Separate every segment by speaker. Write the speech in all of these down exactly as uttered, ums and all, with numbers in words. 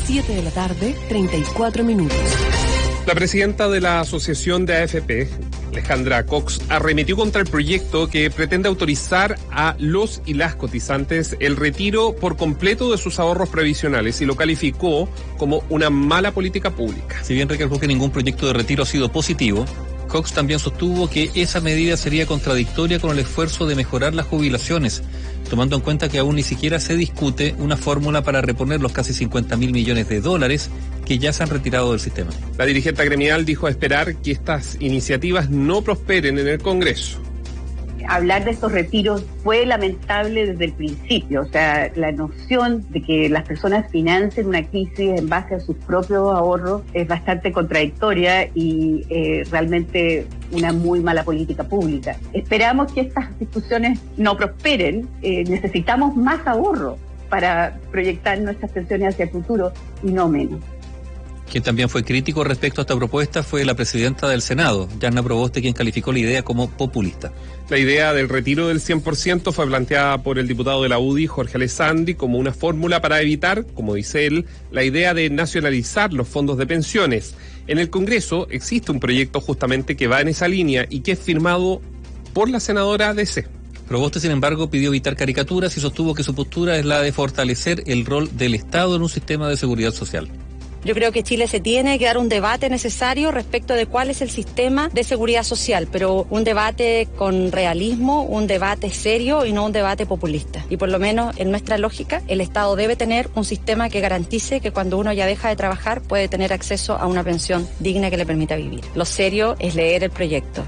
Speaker 1: siete de la tarde, treinta y cuatro minutos.
Speaker 2: La presidenta de la Asociación de A F P, Alejandra Cox, arremetió contra el proyecto que pretende autorizar a los y las cotizantes el retiro por completo de sus ahorros previsionales y lo calificó como una mala política pública.
Speaker 3: Si bien recalcó que ningún proyecto de retiro ha sido positivo, Cox también sostuvo que esa medida sería contradictoria con el esfuerzo de mejorar las jubilaciones, tomando en cuenta que aún ni siquiera se discute una fórmula para reponer los casi cincuenta mil millones de dólares que ya se han retirado del sistema.
Speaker 2: La dirigente gremial dijo esperar que estas iniciativas no prosperen en el Congreso.
Speaker 4: Hablar de estos retiros fue lamentable desde el principio, o sea, la noción de que las personas financien una crisis en base a sus propios ahorros es bastante contradictoria y eh, realmente una muy mala política pública. Esperamos que estas discusiones no prosperen, eh, necesitamos más ahorro para proyectar nuestras pensiones hacia el futuro y no menos.
Speaker 3: Quien también fue crítico respecto a esta propuesta fue la presidenta del Senado, Yanna Proboste, quien calificó la idea como populista.
Speaker 2: La idea del retiro del cien por ciento fue planteada por el diputado de la U D I, Jorge Alessandri, como una fórmula para evitar, como dice él, la idea de nacionalizar los fondos de pensiones. En el Congreso existe un proyecto justamente que va en esa línea y que es firmado por la senadora D C.
Speaker 3: Proboste, sin embargo, pidió evitar caricaturas y sostuvo que su postura es la de fortalecer el rol del Estado en un sistema de seguridad social.
Speaker 5: Yo creo que Chile se tiene que dar un debate necesario respecto de cuál es el sistema de seguridad social, pero un debate con realismo, un debate serio y no un debate populista. Y por lo menos en nuestra lógica, el Estado debe tener un sistema que garantice que cuando uno ya deja de trabajar puede tener acceso a una pensión digna que le permita vivir. Lo serio es leer el proyecto.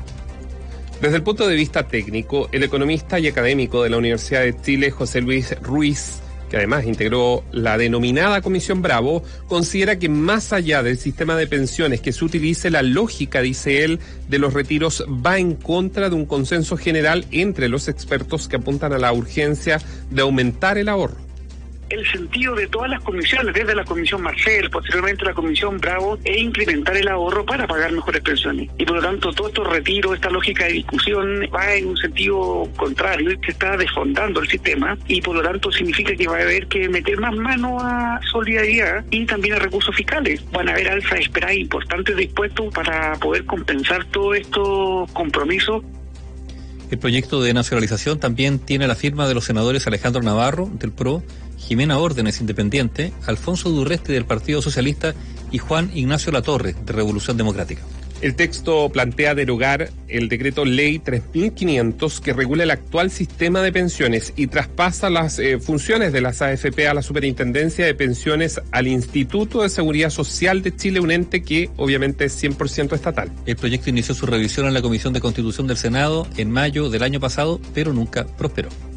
Speaker 2: Desde el punto de vista técnico, el economista y académico de la Universidad de Chile, José Luis Ruiz, que además integró la denominada Comisión Bravo, considera que más allá del sistema de pensiones que se utilice, la lógica, dice él, de los retiros va en contra de un consenso general entre los expertos que apuntan a la urgencia de aumentar el ahorro.
Speaker 6: El sentido de todas las comisiones, desde la Comisión Marcel, posteriormente la Comisión Bravo, es incrementar el ahorro para pagar mejores pensiones. Y por lo tanto, todo estos retiros, esta lógica de discusión va en un sentido contrario, se está desfondando el sistema y por lo tanto significa que va a haber que meter más mano a solidaridad y también a recursos fiscales. Van a haber alzas esperadas importantes de impuestos para poder compensar todos estos compromisos.
Speaker 3: El proyecto de nacionalización también tiene la firma de los senadores Alejandro Navarro, del P R O, Jimena Órdenes, independiente, Alfonso Durresti, del Partido Socialista, y Juan Ignacio Latorre, de Revolución Democrática.
Speaker 2: El texto plantea derogar el decreto ley tres mil quinientos que regula el actual sistema de pensiones y traspasa las eh, funciones de las A F P a la Superintendencia de Pensiones al Instituto de Seguridad Social de Chile, un ente que obviamente es cien por ciento estatal.
Speaker 3: El proyecto inició su revisión en la Comisión de Constitución del Senado en mayo del año pasado, pero nunca prosperó.